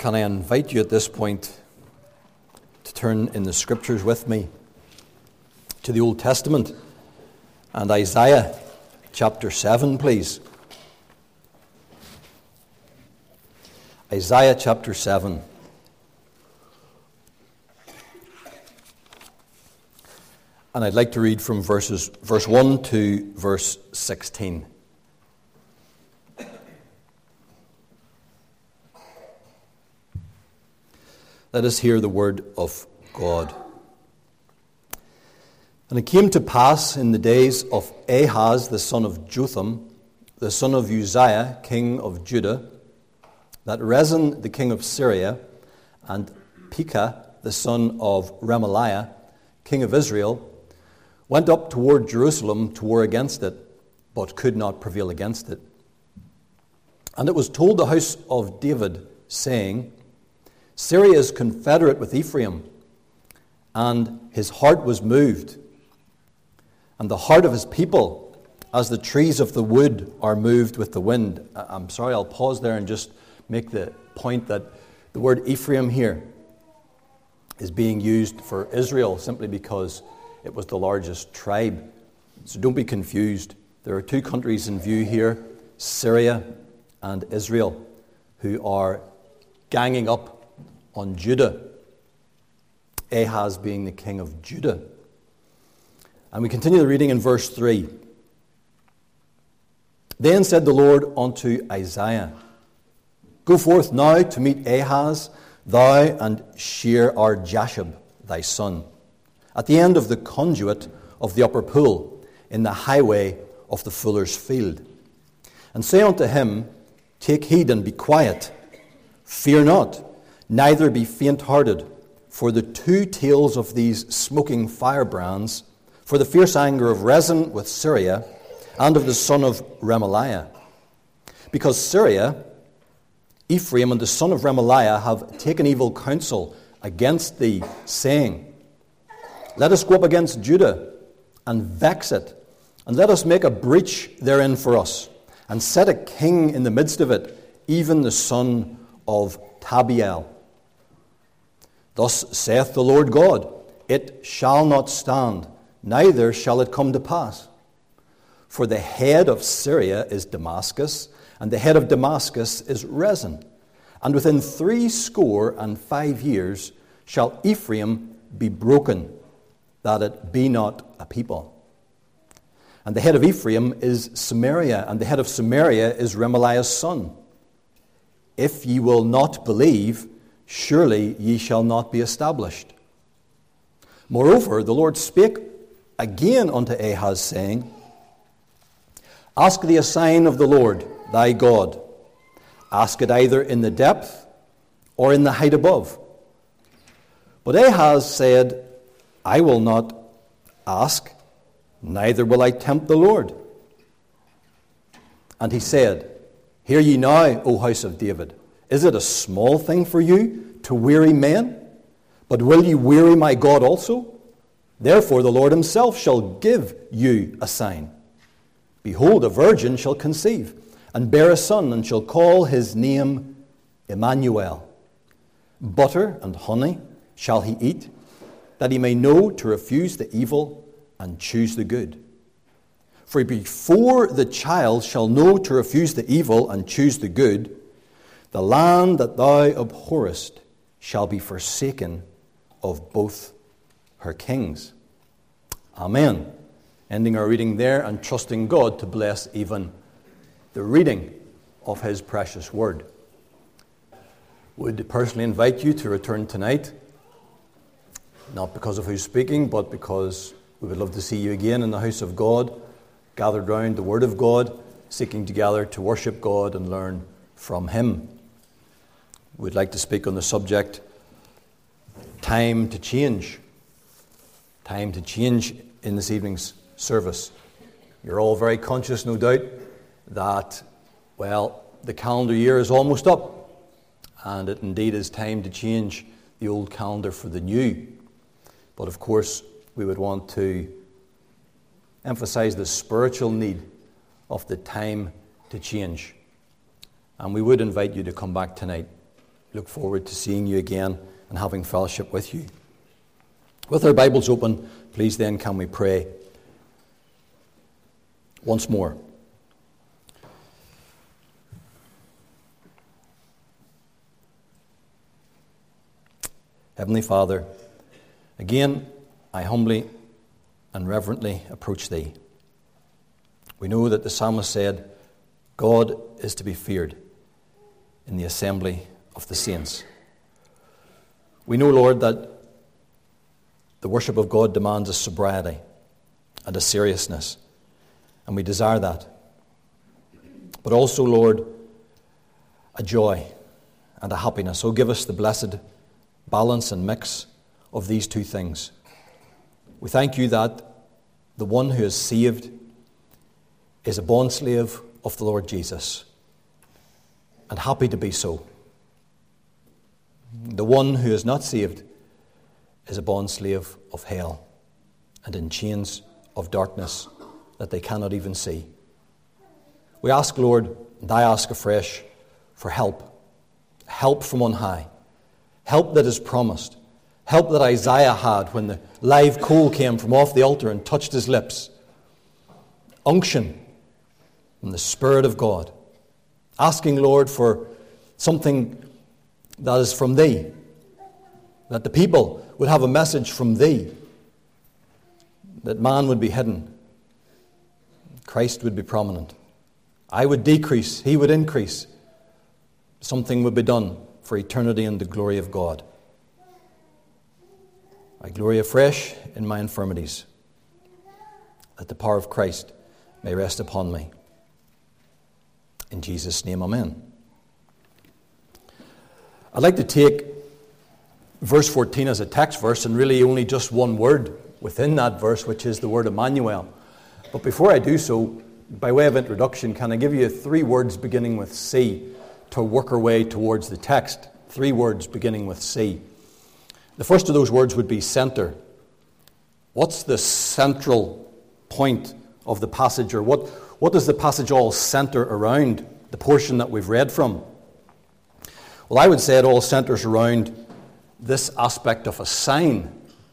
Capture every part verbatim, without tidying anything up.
Can I invite you at this point to turn in the Scriptures with me to the Old Testament and Isaiah chapter seven, please. Isaiah chapter seven. And I'd like to read from verses verse one to verse sixteen. Let us hear the word of God. And it came to pass in the days of Ahaz, the son of Jotham, the son of Uzziah, king of Judah, that Rezin, the king of Syria, and Pekah, the son of Remaliah, king of Israel, went up toward Jerusalem to war against it, but could not prevail against it. And it was told the house of David, saying, Syria is confederate with Ephraim, and his heart was moved, and the heart of his people, as the trees of the wood are moved with the wind. I'm sorry, I'll pause there and just make the point that the word Ephraim here is being used for Israel simply because it was the largest tribe. So don't be confused. There are two countries in view here, Syria and Israel, who are ganging up on Judah, Ahaz being the king of Judah. And we continue the reading in verse three. Then said the Lord unto Isaiah, Go forth now to meet Ahaz, thou and Shear-Jashub, thy son, at the end of the conduit of the upper pool, in the highway of the fuller's field. And say unto him, Take heed and be quiet, fear not, neither be faint-hearted, for the two tails of these smoking firebrands, for the fierce anger of Rezin with Syria, and of the son of Remaliah. Because Syria, Ephraim, and the son of Remaliah have taken evil counsel against thee, saying, Let us go up against Judah, and vex it, and let us make a breach therein for us, and set a king in the midst of it, even the son of Tabiel. Thus saith the Lord God, It shall not stand, neither shall it come to pass. For the head of Syria is Damascus, and the head of Damascus is Rezin. And within three score and five years shall Ephraim be broken, that it be not a people. And the head of Ephraim is Samaria, and the head of Samaria is Remaliah's son. If ye will not believe, surely ye shall not be established. Moreover, the Lord spake again unto Ahaz, saying, Ask thee a sign of the Lord thy God. Ask it either in the depth or in the height above. But Ahaz said, I will not ask, neither will I tempt the Lord. And he said, Hear ye now, O house of David. Is it a small thing for you to weary men? But will ye weary my God also? Therefore the Lord himself shall give you a sign. Behold, a virgin shall conceive, and bear a son, and shall call his name Emmanuel. Butter and honey shall he eat, that he may know to refuse the evil and choose the good. For before the child shall know to refuse the evil and choose the good, the land that thou abhorrest shall be forsaken of both her kings. Amen. Ending our reading there and trusting God to bless even the reading of his precious word. Would personally invite you to return tonight, not because of who's speaking, but because we would love to see you again in the house of God, gathered round the word of God, seeking together to worship God and learn from him. We'd like to speak on the subject, time to change. Time to change in this evening's service. You're all very conscious, no doubt, that, well, the calendar year is almost up, and it indeed is time to change the old calendar for the new. But of course, we would want to emphasize the spiritual need of the time to change. And we would invite you to come back tonight look forward to seeing you again and having fellowship with you. With our Bibles open, please then can we pray once more. Heavenly Father, again, I humbly and reverently approach Thee. We know that the psalmist said, God is to be feared in the assembly of the saints. We know, Lord, that the worship of God demands a sobriety and a seriousness, and we desire that. But also, Lord, a joy and a happiness. Oh, give us the blessed balance and mix of these two things. We thank you that the one who is saved is a bondslave of the Lord Jesus, and happy to be so. The one who is not saved is a bondslave of hell and in chains of darkness that they cannot even see. We ask, Lord, and I ask afresh for help, help from on high, help that is promised, help that Isaiah had when the live coal came from off the altar and touched his lips. Unction from the Spirit of God. Asking, Lord, for something that is from Thee, that the people would have a message from Thee, that man would be hidden, Christ would be prominent. I would decrease, He would increase. Something would be done for eternity and the glory of God. I glory afresh in my infirmities, that the power of Christ may rest upon me. In Jesus' name, amen. I'd like to take verse fourteen as a text verse, and really only just one word within that verse, which is the word Emmanuel. But before I do so, by way of introduction, can I give you three words beginning with C to work our way towards the text? Three words beginning with C. The first of those words would be center. What's the central point of the passage, or what, what does the passage all center around, the portion that we've read from? Well, I would say it all centers around this aspect of a sign.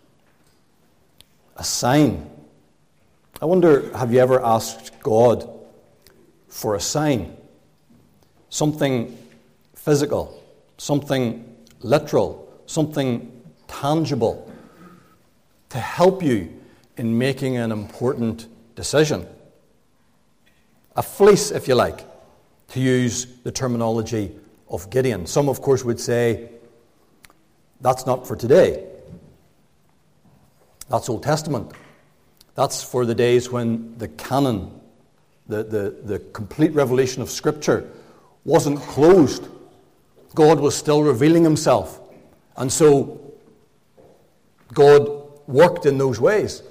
A sign. I wonder, have you ever asked God for a sign? Something physical, something literal, something tangible to help you in making an important decision. A fleece, if you like, to use the terminology of Gideon. Some, of course, would say that's not for today. That's Old Testament. That's for the days when the canon, the, the, the complete revelation of Scripture, wasn't closed. God was still revealing Himself. And so God worked in those ways.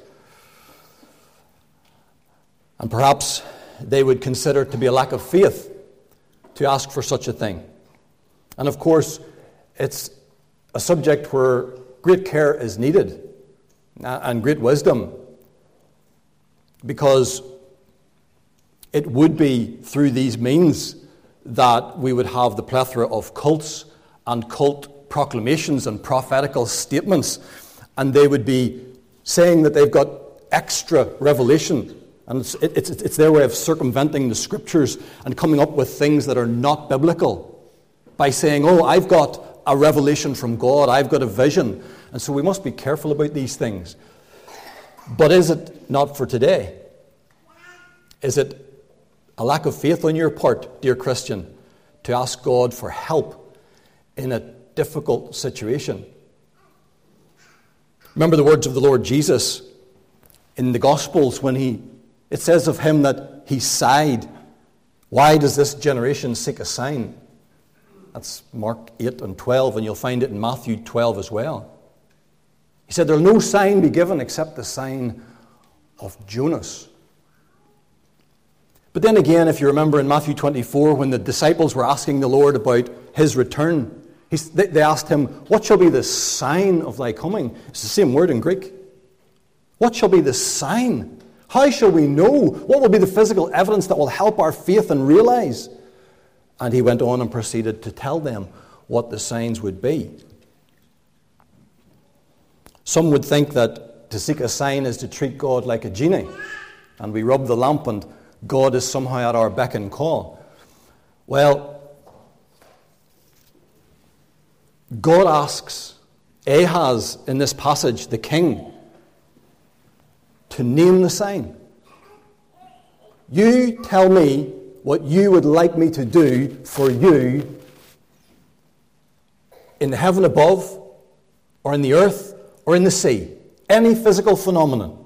And perhaps they would consider it to be a lack of faith to ask for such a thing. And of course, it's a subject where great care is needed and great wisdom, because it would be through these means that we would have the plethora of cults and cult proclamations and prophetical statements, and they would be saying that they've got extra revelation. And it's, it's, it's their way of circumventing the Scriptures and coming up with things that are not biblical by saying, oh, I've got a revelation from God, I've got a vision. And so we must be careful about these things. But is it not for today? Is it a lack of faith on your part, dear Christian, to ask God for help in a difficult situation? Remember the words of the Lord Jesus in the Gospels when he It says of Him that He sighed. Why does this generation seek a sign? That's Mark eight and twelve, and you'll find it in Matthew twelve as well. He said, there'll no sign be given except the sign of Jonas. But then again, if you remember in Matthew twenty-four, when the disciples were asking the Lord about His return, he, they, they asked Him, what shall be the sign of Thy coming? It's the same word in Greek. What shall be the sign? How shall we know? What will be the physical evidence that will help our faith and realize? And He went on and proceeded to tell them what the signs would be. Some would think that to seek a sign is to treat God like a genie, and we rub the lamp and God is somehow at our beck and call. Well, God asks Ahaz in this passage, the king, to name the sign. You tell me what you would like me to do for you in the heaven above, or in the earth, or in the sea. Any physical phenomenon.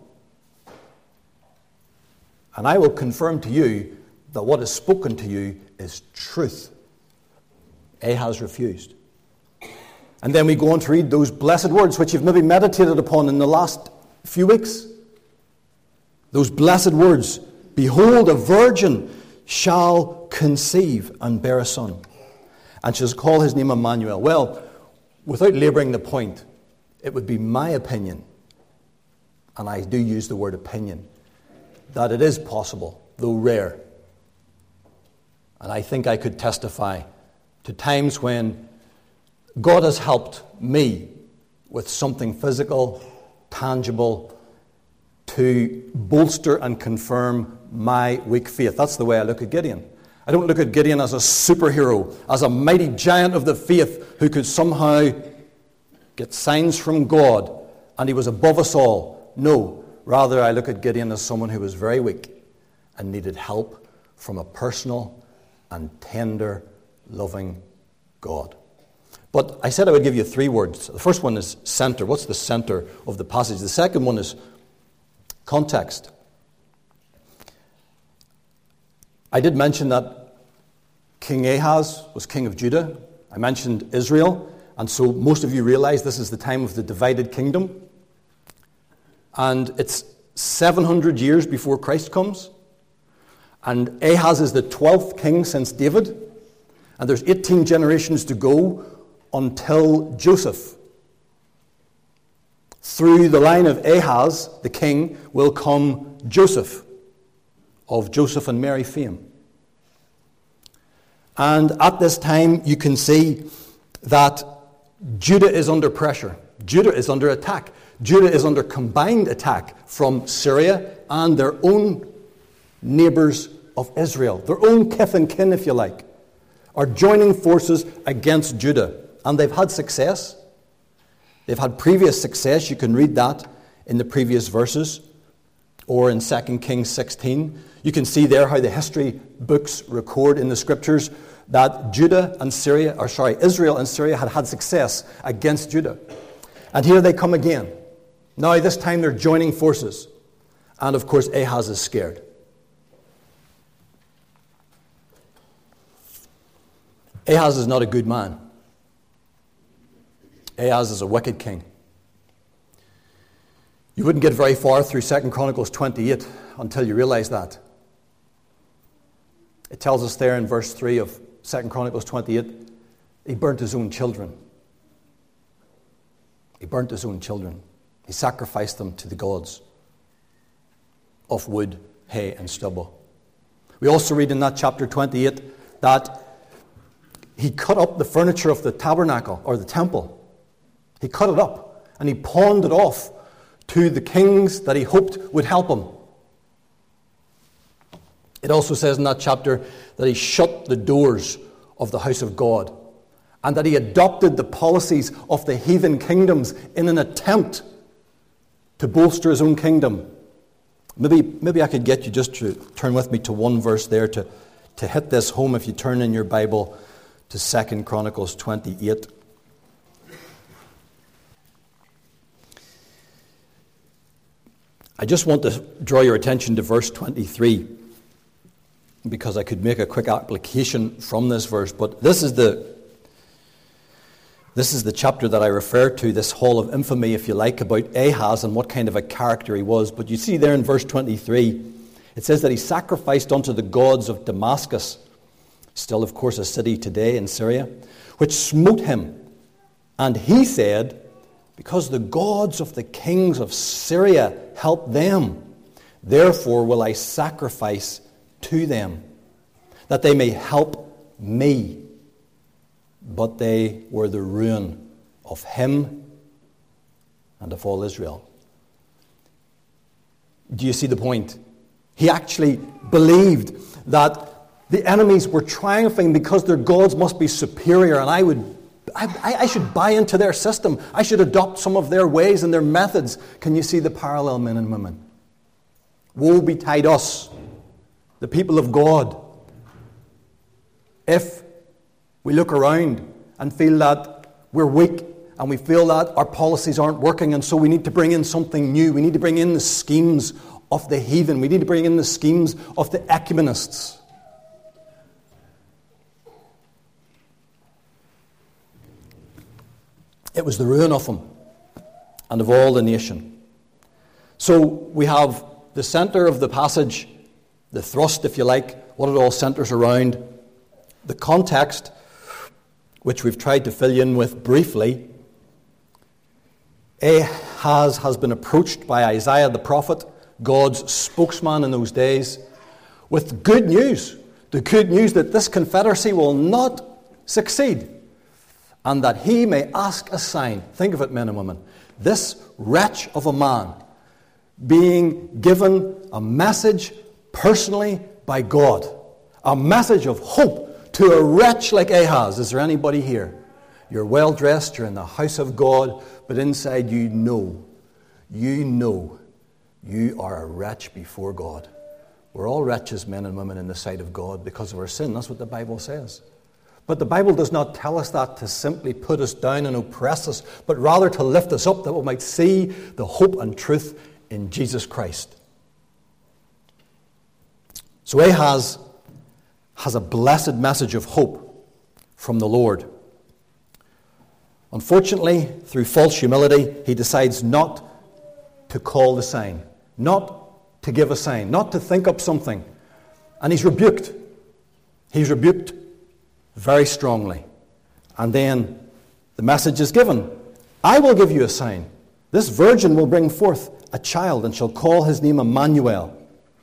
And I will confirm to you that what is spoken to you is truth. Ahaz refused. And then we go on to read those blessed words which you've maybe meditated upon in the last few weeks. Those blessed words, behold, a virgin shall conceive and bear a son, and shall call his name Emmanuel. Well, without labouring the point, it would be my opinion, and I do use the word opinion, that it is possible, though rare. And I think I could testify to times when God has helped me with something physical, tangible, to bolster and confirm my weak faith. That's the way I look at Gideon. I don't look at Gideon as a superhero, as a mighty giant of the faith who could somehow get signs from God and he was above us all. No, rather I look at Gideon as someone who was very weak and needed help from a personal and tender, loving God. But I said I would give you three words. The first one is center. What's the center of the passage? The second one is context. I did mention that King Ahaz was king of Judah. I mentioned Israel. And so most of you realize this is the time of the divided kingdom. And it's seven hundred years before Christ comes. And Ahaz is the twelfth king since David. And there's eighteen generations to go until Joseph. Through the line of Ahaz, the king, will come Joseph, of Joseph and Mary fame. And at this time, you can see that Judah is under pressure. Judah is under attack. Judah is under combined attack from Syria and their own neighbours of Israel. Their own kith and kin, if you like, are joining forces against Judah. And they've had success. They've had previous success. You can read that in the previous verses or in Second Kings sixteen. You can see there how the history books record in the scriptures that Judah and Syria, or sorry, Israel and Syria had had success against Judah. And here they come again. Now this time they're joining forces. And of course Ahaz is scared. Ahaz is not a good man. Ahaz is a wicked king. You wouldn't get very far through Second Chronicles twenty-eight until you realize that. It tells us there in verse three of Second Chronicles twenty-eight, he burnt his own children. He burnt his own children. He sacrificed them to the gods of wood, hay, and stubble. We also read in that chapter twenty-eight that he cut up the furniture of the tabernacle or the temple. He cut it up and he pawned it off to the kings that he hoped would help him. It also says in that chapter that he shut the doors of the house of God and that he adopted the policies of the heathen kingdoms in an attempt to bolster his own kingdom. Maybe, maybe I could get you just to turn with me to one verse there to, to hit this home if you turn in your Bible to Second Chronicles twenty-eight. I just want to draw your attention to verse twenty-three because I could make a quick application from this verse, but this is the this is the chapter that I refer to, this hall of infamy, if you like, about Ahaz and what kind of a character he was. But you see there in verse twenty-three, it says that he sacrificed unto the gods of Damascus, still, of course, a city today in Syria, which smote him. And he said, because the gods of the kings of Syria helped them, therefore will I sacrifice to them, that they may help me. but they were the ruin of him and of all Israel. Do you see the point? He actually believed that the enemies were triumphing because their gods must be superior, and I would, I, I should buy into their system. I should adopt some of their ways and their methods. Can you see the parallel, men and women? Woe betide us, the people of God, if we look around and feel that we're weak and we feel that our policies aren't working, and so we need to bring in something new. We need to bring in the schemes of the heathen. We need to bring in the schemes of the ecumenists. It was the ruin of them and of all the nation. So we have the center of the passage, the thrust, if you like, what it all centers around. The context, which we've tried to fill you in with briefly. Ahaz has been approached by Isaiah the prophet, God's spokesman in those days, with good news. The good news that this confederacy will not succeed, and that he may ask a sign. Think of it, men and women. This wretch of a man being given a message personally by God. A message of hope to a wretch like Ahaz. Is there anybody here? You're well dressed, you're in the house of God, but inside you know, you know, you are a wretch before God. We're all wretches, men and women, in the sight of God because of our sin. That's what the Bible says. But the Bible does not tell us that to simply put us down and oppress us, but rather to lift us up that we might see the hope and truth in Jesus Christ. So Ahaz has a blessed message of hope from the Lord. Unfortunately, through false humility, he decides not to call the sign, not to give a sign, not to think up something. And he's rebuked. He's rebuked very strongly. And then the message is given. I will give you a sign. This virgin will bring forth a child and shall call his name Emmanuel.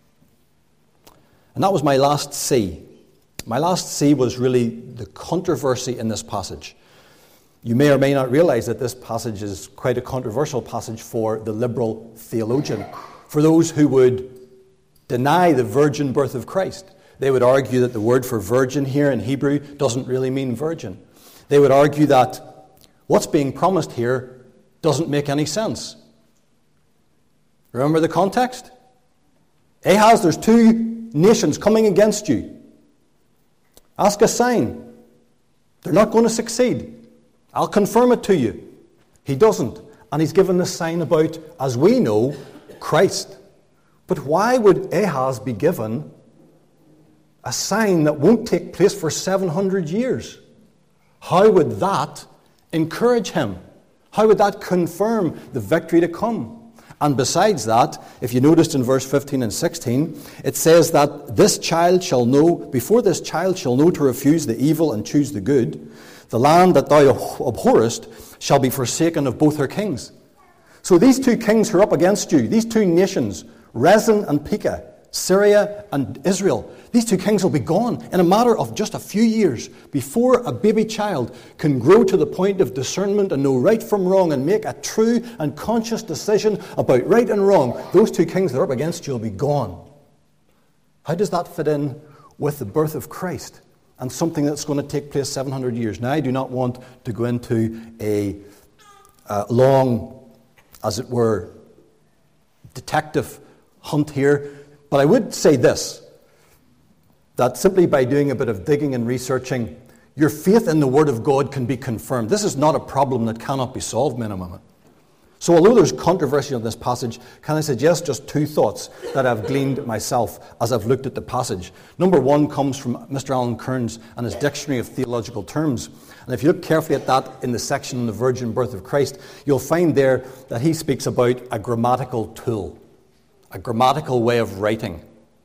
And that was my last C. My last C was really the controversy in this passage. You may or may not realize that this passage is quite a controversial passage for the liberal theologian, for those who would deny the virgin birth of Christ. They would argue that the word for virgin here in Hebrew doesn't really mean virgin. They would argue that what's being promised here doesn't make any sense. Remember the context? Ahaz, there's two nations coming against you. Ask a sign. They're not going to succeed. I'll confirm it to you. He doesn't. And he's given this sign about, as we know, Christ. But why would Ahaz be given a sign that won't take place for seven hundred years? How would that encourage him? How would that confirm the victory to come? And besides that, if you noticed in verse fifteen and sixteen, it says that this child shall know, before this child shall know to refuse the evil and choose the good, the land that thou abhorrest shall be forsaken of both her kings. So these two kings who are up against you, these two nations, Rezin and Pekah, Syria and Israel, these two kings will be gone in a matter of just a few years before a baby child can grow to the point of discernment and know right from wrong and make a true and conscious decision about right and wrong. Those two kings that are up against you will be gone. How does that fit in with the birth of Christ and something that's going to take place seven hundred years? Now, I do not want to go into a, a long, as it were, detective hunt here, but I would say this, that simply by doing a bit of digging and researching, your faith in the Word of God can be confirmed. This is not a problem that cannot be solved, men and women. So although there's controversy on this passage, can I suggest just two thoughts that I've gleaned myself as I've looked at the passage? Number one comes from Mister Alan Kearns and his Dictionary of Theological Terms. And if you look carefully at that in the section on the virgin birth of Christ, you'll find there that he speaks about a grammatical tool, a grammatical way of writing,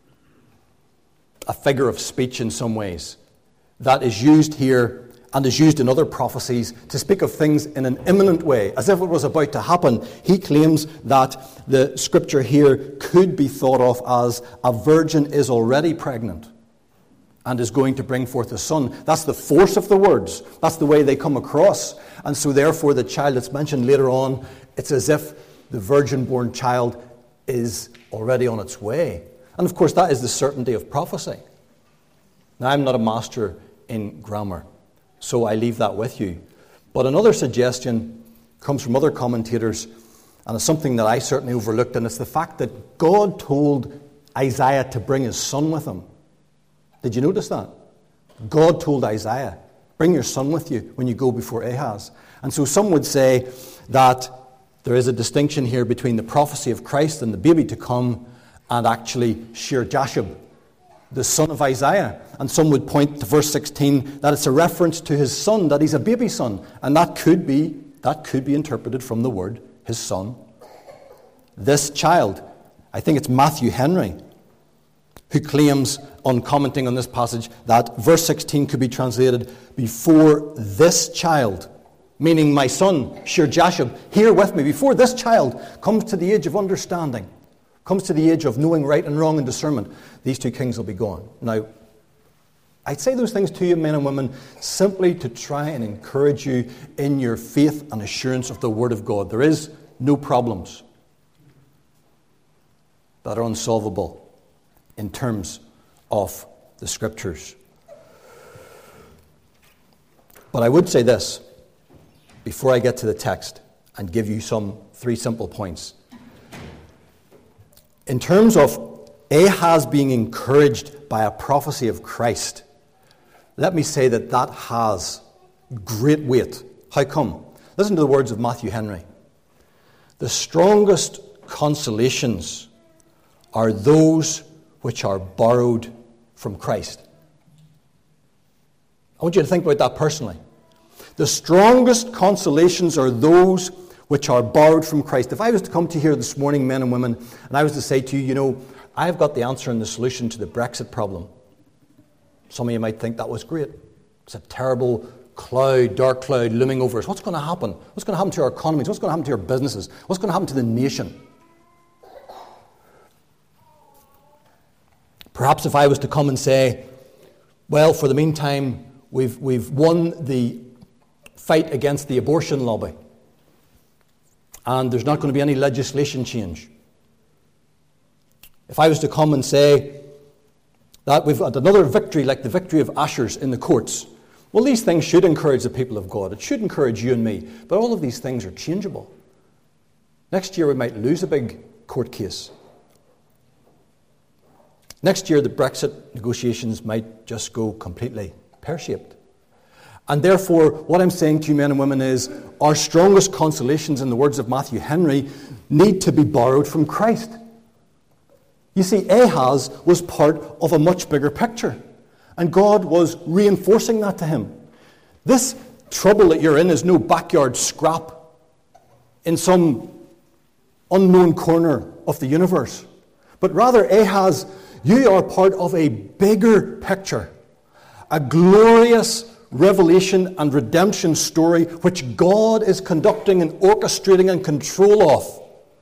a figure of speech in some ways, that is used here and is used in other prophecies to speak of things in an imminent way, as if it was about to happen. He claims that the scripture here could be thought of as a virgin is already pregnant. and is going to bring forth a son. That's the force of the words. That's the way they come across. And so therefore the child that's mentioned later on, it's as if the virgin-born child is already on its way. And of course that is the certainty of prophecy. Now I'm not a master in grammar, so I leave that with you. But another suggestion comes from other commentators, and it's something that I certainly overlooked, and it's the fact that God told Isaiah to bring his son with him. Did you notice that? God told Isaiah, bring your son with you when you go before Ahaz. And so some would say that there is a distinction here between the prophecy of Christ and the baby to come and actually Shear-Jashub, the son of Isaiah. And some would point to verse sixteen that it's a reference to his son, that he's a baby son. And that could be, that could be interpreted from the word, his son. This child, I think it's Matthew Henry, who claims, on commenting on this passage, that verse sixteen could be translated, before this child, meaning my son, Shear-Jashub, here with me, before this child comes to the age of understanding, comes to the age of knowing right and wrong and discernment, these two kings will be gone. Now, I'd say those things to you, men and women, simply to try and encourage you in your faith and assurance of the Word of God. There is no problems that are unsolvable in terms of the Scriptures. But I would say this, before I get to the text, and give you some three simple points. In terms of Ahaz being encouraged by a prophecy of Christ, let me say that that has great weight. How come? Listen to the words of Matthew Henry. The strongest consolations are those which are borrowed from Christ. I want you to think about that personally. The strongest consolations are those which are borrowed from Christ. If I was to come to you here this morning, men and women, and I was to say to you, you know, I've got the answer and the solution to the Brexit problem. Some of you might think that was great. It's a terrible cloud, dark cloud looming over us. What's going to happen? What's going to happen to our economies? What's going to happen to our businesses? What's going to happen to the nation? Perhaps if I was to come and say, well, for the meantime, we've, we've won the fight against the abortion lobby, and there's not going to be any legislation change. If I was to come and say that we've had another victory like the victory of Ashers in the courts, well, these things should encourage the people of God. It should encourage you and me. But all of these things are changeable. Next year we might lose a big court case. Next year the Brexit negotiations might just go completely pear-shaped. And therefore, what I'm saying to you, men and women, is our strongest consolations, in the words of Matthew Henry, need to be borrowed from Christ. You see, Ahaz was part of a much bigger picture, and God was reinforcing that to him. This trouble that you're in is no backyard scrap in some unknown corner of the universe, but rather, Ahaz, you are part of a bigger picture, a glorious revelation and redemption story which God is conducting and orchestrating and control of.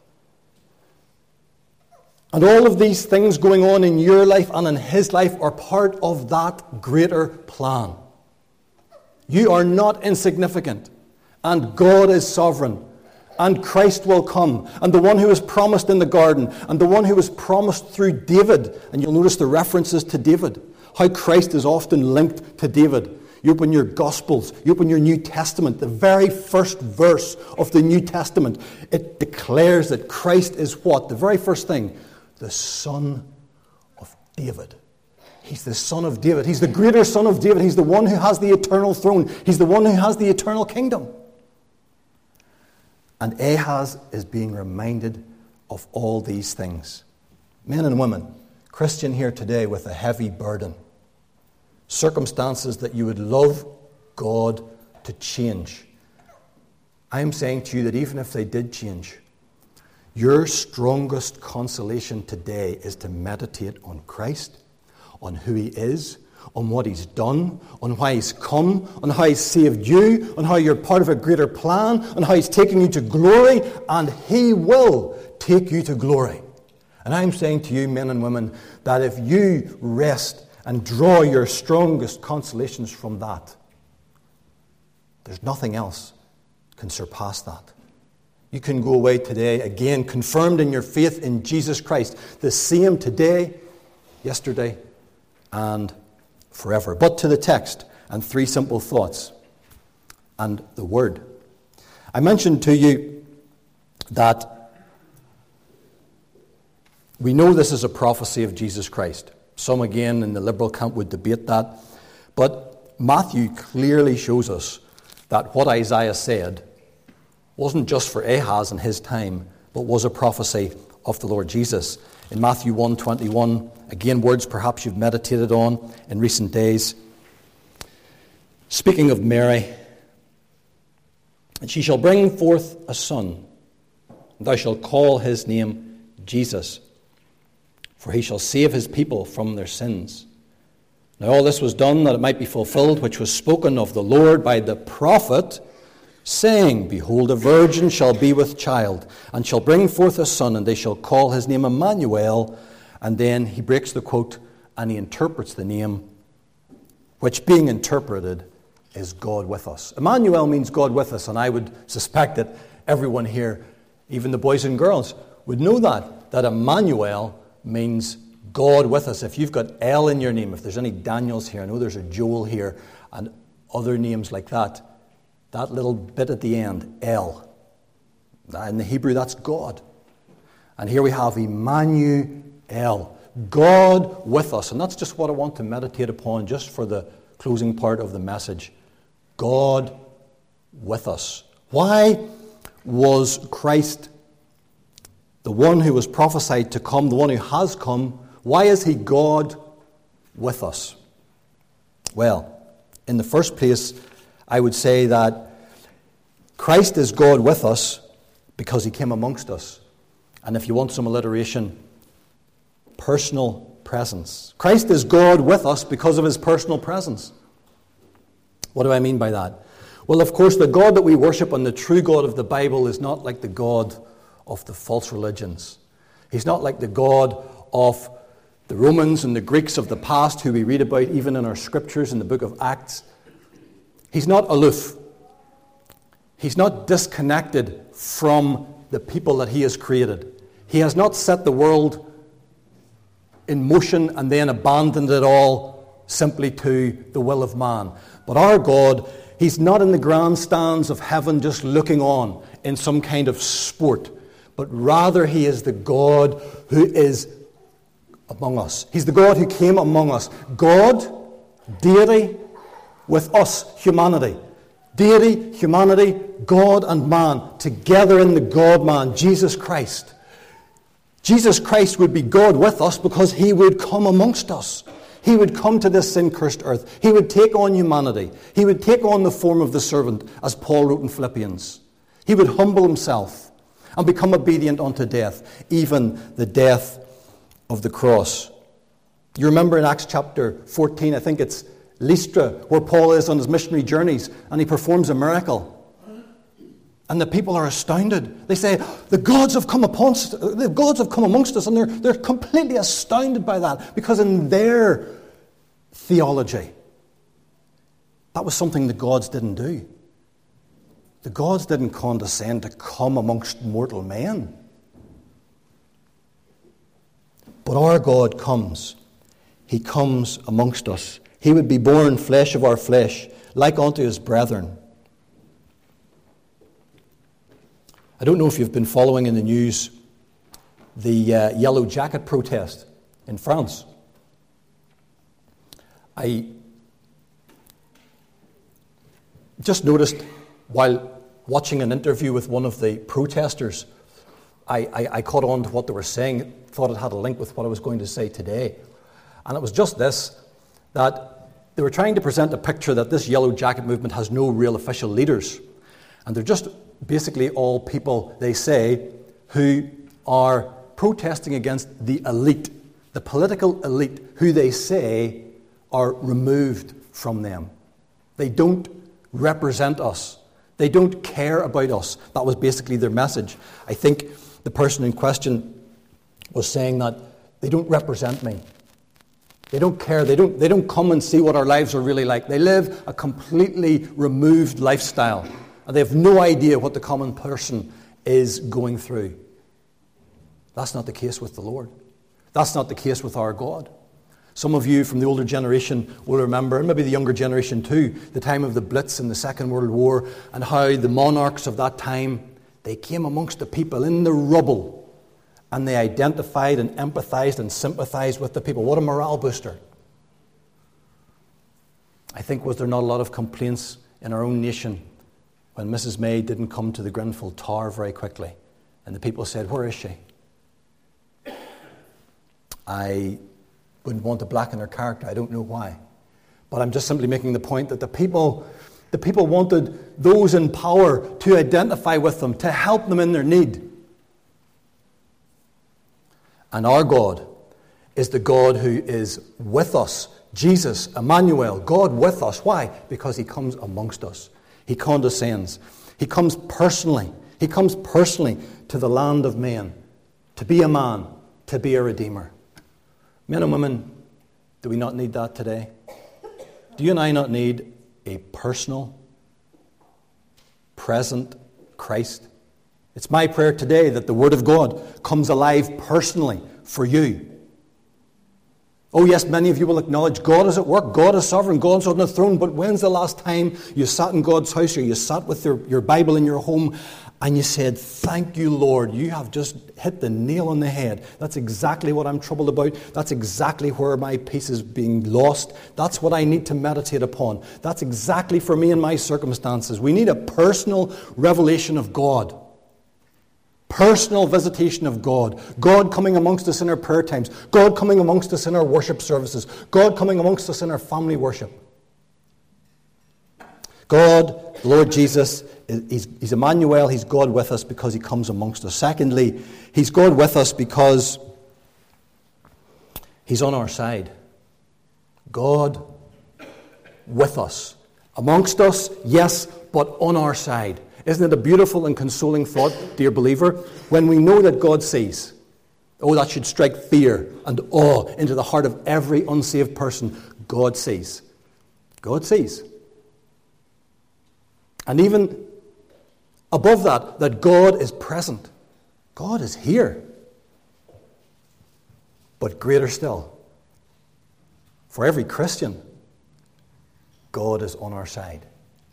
And all of these things going on in your life and in his life are part of that greater plan. You are not insignificant, and God is sovereign, and Christ will come, and the one who was promised in the garden, and the one who was promised through David, and you'll notice the references to David, how Christ is often linked to David. You open your Gospels, you open your New Testament, the very first verse of the New Testament, it declares that Christ is what? The very first thing, the Son of David. He's the Son of David. He's the greater Son of David. He's the one who has the eternal throne. He's the one who has the eternal kingdom. And Ahaz is being reminded of all these things. Men and women, Christian here today with a heavy burden, circumstances that you would love God to change. I am saying to you that even if they did change, your strongest consolation today is to meditate on Christ, on who he is, on what he's done, on why he's come, on how he's saved you, on how you're part of a greater plan, on how he's taking you to glory, and he will take you to glory. And I'm saying to you, men and women, that if you rest and draw your strongest consolations from that. There's nothing else can surpass that. You can go away today, again, confirmed in your faith in Jesus Christ, the same today, yesterday, and forever. But to the text, and three simple thoughts, and the Word. I mentioned to you that we know this is a prophecy of Jesus Christ. Some, again, in the liberal camp would debate that. But Matthew clearly shows us that what Isaiah said wasn't just for Ahaz in his time, but was a prophecy of the Lord Jesus. In Matthew one twenty-one, again, words perhaps you've meditated on in recent days. Speaking of Mary, and she shall bring forth a son, and thou shalt call his name Jesus, for he shall save his people from their sins. Now all this was done that it might be fulfilled, which was spoken of the Lord by the prophet, saying, Behold, a virgin shall be with child, and shall bring forth a son, and they shall call his name Emmanuel. And then he breaks the quote, and he interprets the name, which being interpreted is God with us. Emmanuel means God with us, and I would suspect that everyone here, even the boys and girls, would know that, that Emmanuel means God with us. If you've got El in your name, if there's any Daniels here, I know there's a Joel here, and other names like that, that little bit at the end, El. In the Hebrew, that's God. And here we have Emmanuel, God with us. And that's just what I want to meditate upon just for the closing part of the message. God with us. Why was Christ, the one who was prophesied to come, the one who has come, why is he God with us? Well, in the first place, I would say that Christ is God with us because he came amongst us. And if you want some alliteration, personal presence. Christ is God with us because of his personal presence. What do I mean by that? Well, of course, the God that we worship and the true God of the Bible is not like the God of the false religions. He's not like the God of the Romans and the Greeks of the past who we read about even in our scriptures in the book of Acts. He's not aloof. He's not disconnected from the people that he has created. He has not set the world in motion and then abandoned it all simply to the will of man. But our God, he's not in the grandstands of heaven just looking on in some kind of sport, but rather he is the God who is among us. He's the God who came among us. God, deity, with us, humanity. Deity, humanity, God and man, together in the God-man, Jesus Christ. Jesus Christ would be God with us because he would come amongst us. He would come to this sin-cursed earth. He would take on humanity. He would take on the form of the servant, as Paul wrote in Philippians. He would humble himself and become obedient unto death, even the death of the cross. You remember in Acts chapter fourteen, I think it's Lystra, where Paul is on his missionary journeys, and he performs a miracle. And the people are astounded. They say, the gods have come upon us, the gods have come amongst us, and they're, they're completely astounded by that, because in their theology, that was something the gods didn't do. The gods didn't condescend to come amongst mortal men. But our God comes. He comes amongst us. He would be born flesh of our flesh, like unto his brethren. I don't know if you've been following in the news the uh, Yellow Jacket protest in France. I just noticed while watching an interview with one of the protesters, I, I, I caught on to what they were saying, thought it had a link with what I was going to say today. And it was just this, that they were trying to present a picture that this Yellow Jacket movement has no real official leaders. And they're just basically all people, they say, who are protesting against the elite, the political elite, who they say are removed from them. They don't represent us. They don't care about us. That was basically their message. I think the person in question was saying that they don't represent me. They don't care. They don't, they don't come and see what our lives are really like. They live a completely removed lifestyle. And they have no idea what the common person is going through. That's not the case with the Lord. That's not the case with our God. Some of you from the older generation will remember, and maybe the younger generation too, the time of the Blitz in the Second World War, and how the monarchs of that time, they came amongst the people in the rubble, and they identified and empathized and sympathized with the people. What a morale booster. I think, was there not a lot of complaints in our own nation when Missus May didn't come to the Grenfell Tower very quickly, and the people said, "Where is she?" I wouldn't want to blacken her character. I don't know why. But I'm just simply making the point that the people, the people wanted those in power to identify with them, to help them in their need. And our God is the God who is with us. Jesus, Emmanuel, God with us. Why? Because he comes amongst us. He condescends. He comes personally. He comes personally to the land of men, to be a man, to be a redeemer. Men and women, do we not need that today? Do you and I not need a personal, present Christ? It's my prayer today that the Word of God comes alive personally for you. Oh yes, many of you will acknowledge God is at work, God is sovereign, God's on the throne, but when's the last time you sat in God's house or you sat with your, your Bible in your home and you said, "Thank you, Lord, you have just hit the nail on the head. That's exactly what I'm troubled about. That's exactly where my peace is being lost. That's what I need to meditate upon. That's exactly for me and my circumstances." We need a personal revelation of God. Personal visitation of God. God coming amongst us in our prayer times. God coming amongst us in our worship services. God coming amongst us in our family worship. God, the Lord Jesus, he's, he's Emmanuel, he's God with us because he comes amongst us. Secondly, he's God with us because he's on our side. God with us. Amongst us, yes, but on our side. Isn't it a beautiful and consoling thought, dear believer, when we know that God sees? Oh, that should strike fear and awe into the heart of every unsaved person. God sees. God sees. And even above that, that God is present. God is here. But greater still, for every Christian, God is on our side.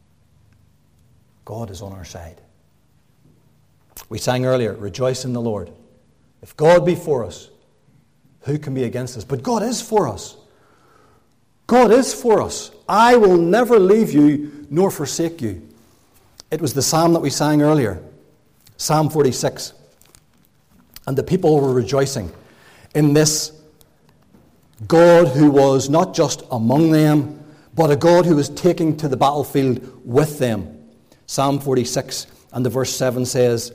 God is on our side. We sang earlier, "Rejoice in the Lord." If God be for us, who can be against us? But God is for us. God is for us. "I will never leave you nor forsake you." It was the psalm that we sang earlier, Psalm forty-six. And the people were rejoicing in this God who was not just among them, but a God who was taking to the battlefield with them. Psalm forty-six and the verse seven says,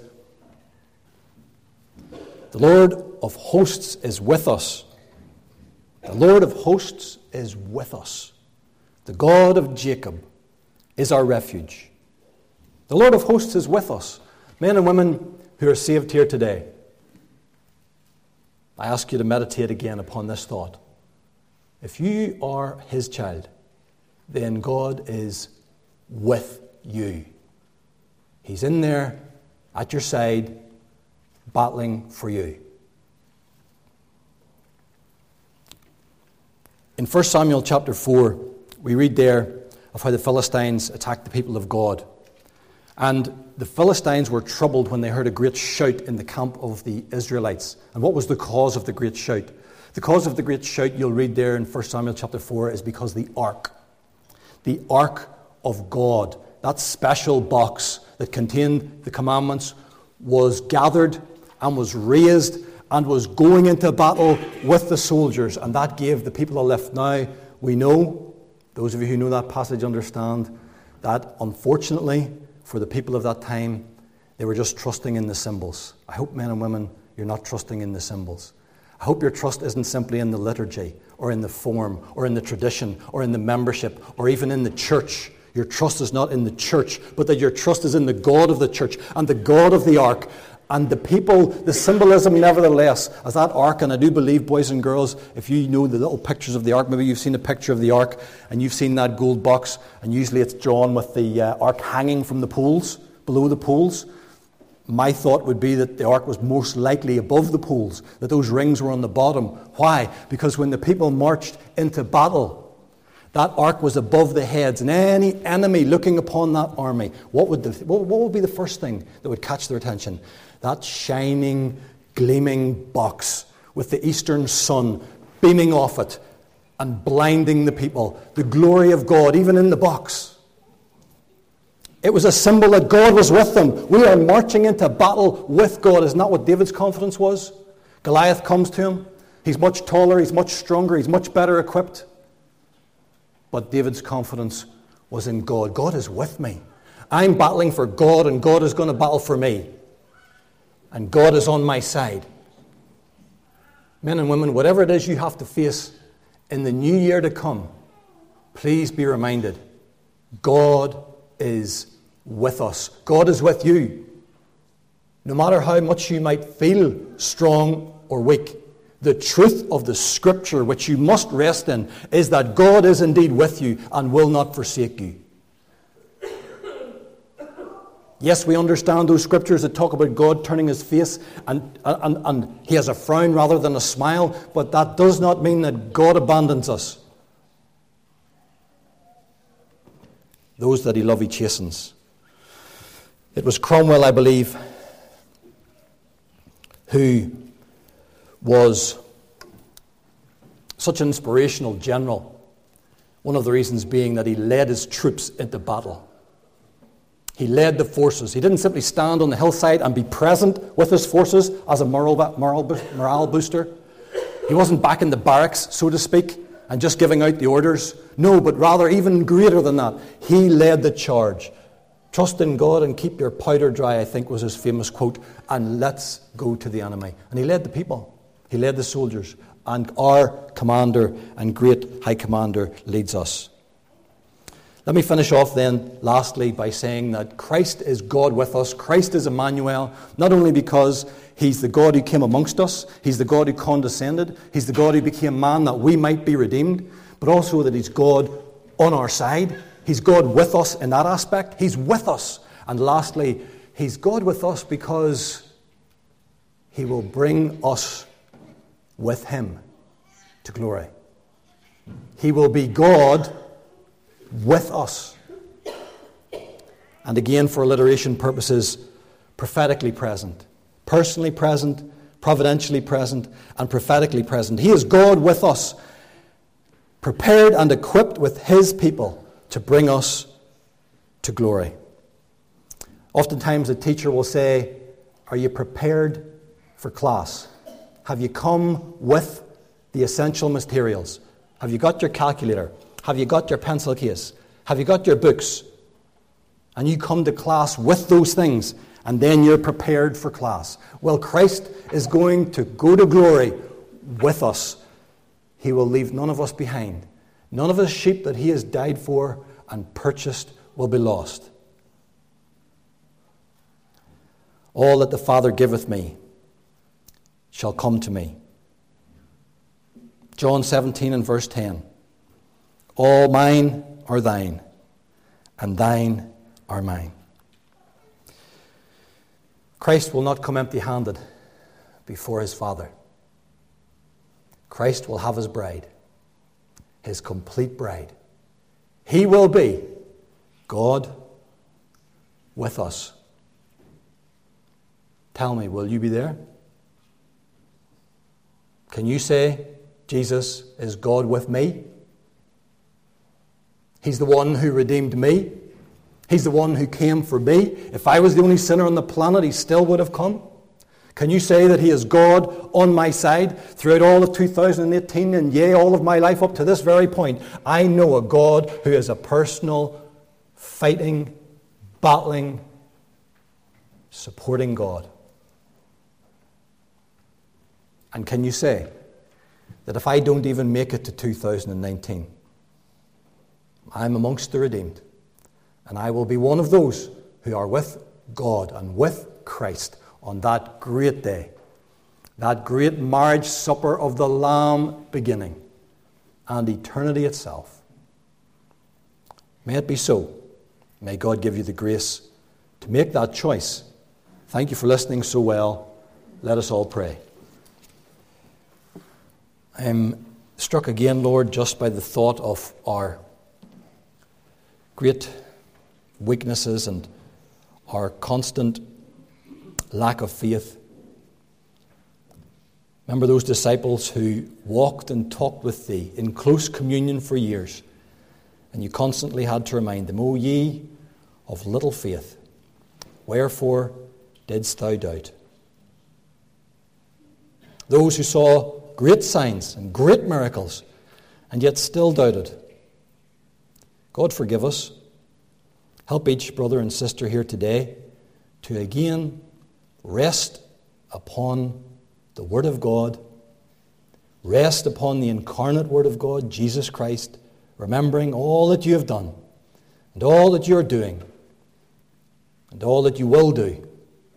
"The Lord of hosts is with us. The Lord of hosts is with us. The God of Jacob is our refuge." The Lord of hosts is with us. Men and women who are saved here today, I ask you to meditate again upon this thought. If you are his child, then God is with you. He's in there at your side, battling for you. In First Samuel chapter four, we read there of how the Philistines attacked the people of God. And the Philistines were troubled when they heard a great shout in the camp of the Israelites. And what was the cause of the great shout? The cause of the great shout, you'll read there in First Samuel chapter four, is because the ark, the ark of God, that special box that contained the commandments, was gathered and was raised and was going into battle with the soldiers. And that gave the people a lift. Now, we know, those of you who know that passage understand, that unfortunately, for the people of that time, they were just trusting in the symbols. I hope, men and women, you're not trusting in the symbols. I hope your trust isn't simply in the liturgy or in the form or in the tradition or in the membership or even in the church. Your trust is not in the church, but that your trust is in the God of the church and the God of the ark And the people, the symbolism nevertheless, as that ark, and I do believe, boys and girls, if you know the little pictures of the ark, maybe you've seen a picture of the ark, and you've seen that gold box, and usually it's drawn with the uh, ark hanging from the poles, below the poles. My thought would be that the ark was most likely above the poles, that those rings were on the bottom. Why? Because when the people marched into battle, that ark was above the heads, and any enemy looking upon that army, what would, the, what would be the first thing that would catch their attention? That shining, gleaming box with the eastern sun beaming off it and blinding the people. The glory of God, even in the box. It was a symbol that God was with them. We are marching into battle with God. Isn't that what David's confidence was? Goliath comes to him. He's much taller, he's much stronger, he's much better equipped. But David's confidence was in God. God is with me. I'm battling for God, and God is going to battle for me. And God is on my side. Men and women, whatever it is you have to face in the new year to come, please be reminded, God is with us. God is with you. No matter how much you might feel strong or weak, the truth of the Scripture, which you must rest in, is that God is indeed with you and will not forsake you. Yes, we understand those scriptures that talk about God turning his face and, and, and he has a frown rather than a smile, but that does not mean that God abandons us. Those that he loves, he chastens. It was Cromwell, I believe, who was such an inspirational general. One of the reasons being that he led his troops into battle. He led the forces. He didn't simply stand on the hillside and be present with his forces as a moral, moral, morale booster. He wasn't back in the barracks, so to speak, and just giving out the orders. No, but rather even greater than that. He led the charge. Trust in God and keep your powder dry, I think was his famous quote, and let's go to the enemy. And he led the people. He led the soldiers. And our commander and great high commander leads us. Let me finish off then, lastly, by saying that Christ is God with us. Christ is Emmanuel, not only because he's the God who came amongst us, he's the God who condescended, he's the God who became man that we might be redeemed, but also that he's God on our side. He's God with us in that aspect. He's with us. And lastly, he's God with us because he will bring us with him to glory. He will be God with us. And again, for alliteration purposes, prophetically present. Personally present, providentially present, and prophetically present. He is God with us, prepared and equipped with his people to bring us to glory. Oftentimes a teacher will say, are you prepared for class? Have you come with the essential materials? Have you got your calculator? Have you got your pencil case? Have you got your books? And you come to class with those things, and then you're prepared for class. Well, Christ is going to go to glory with us. He will leave none of us behind. None of his sheep that he has died for and purchased will be lost. All that the Father giveth me shall come to me. John seventeen and verse ten. All mine are thine, and thine are mine. Christ will not come empty-handed before his Father. Christ will have his bride, his complete bride. He will be God with us. Tell me, will you be there? Can you say, Jesus is God with me? He's the one who redeemed me. He's the one who came for me. If I was the only sinner on the planet, he still would have come. Can you say that he is God on my side throughout all of two thousand eighteen and yea, all of my life up to this very point? I know a God who is a personal, fighting, battling, supporting God. And can you say that if I don't even make it to two thousand nineteen, I'm amongst the redeemed, and I will be one of those who are with God and with Christ on that great day, that great marriage supper of the Lamb beginning, and eternity itself. May it be so. May God give you the grace to make that choice. Thank you for listening so well. Let us all pray. I'm struck again, Lord, just by the thought of our great weaknesses and our constant lack of faith. Remember those disciples who walked and talked with thee in close communion for years, and you constantly had to remind them, O ye of little faith, wherefore didst thou doubt? Those who saw great signs and great miracles, and yet still doubted. God forgive us. Help each brother and sister here today to again rest upon the Word of God, rest upon the incarnate Word of God, Jesus Christ, remembering all that you have done, and all that you are doing, and all that you will do.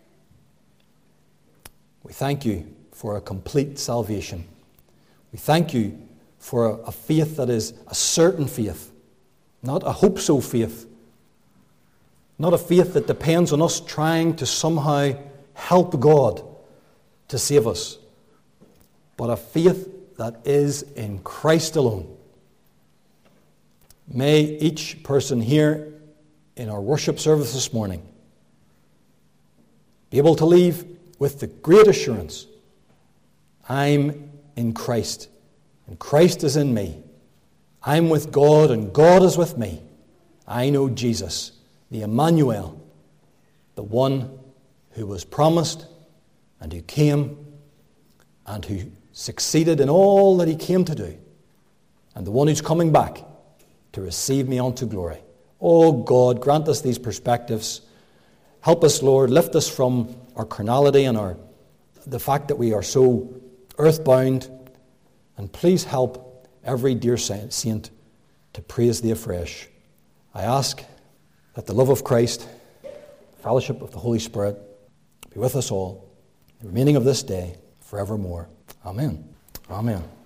We thank you for a complete salvation. We thank you for a faith that is a certain faith, not a hope-so faith, not a faith that depends on us trying to somehow help God to save us, but a faith that is in Christ alone. May each person here in our worship service this morning be able to leave with the great assurance, I'm in Christ, and Christ is in me. I'm with God, and God is with me. I know Jesus, the Emmanuel, the one who was promised and who came and who succeeded in all that he came to do, and the one who's coming back to receive me unto glory. Oh God, grant us these perspectives. Help us, Lord, lift us from our carnality and our the fact that we are so earthbound, and please help every dear saint to praise thee afresh. I ask that the love of Christ, fellowship of the Holy Spirit, be with us all, the remaining of this day, forevermore. Amen. Amen.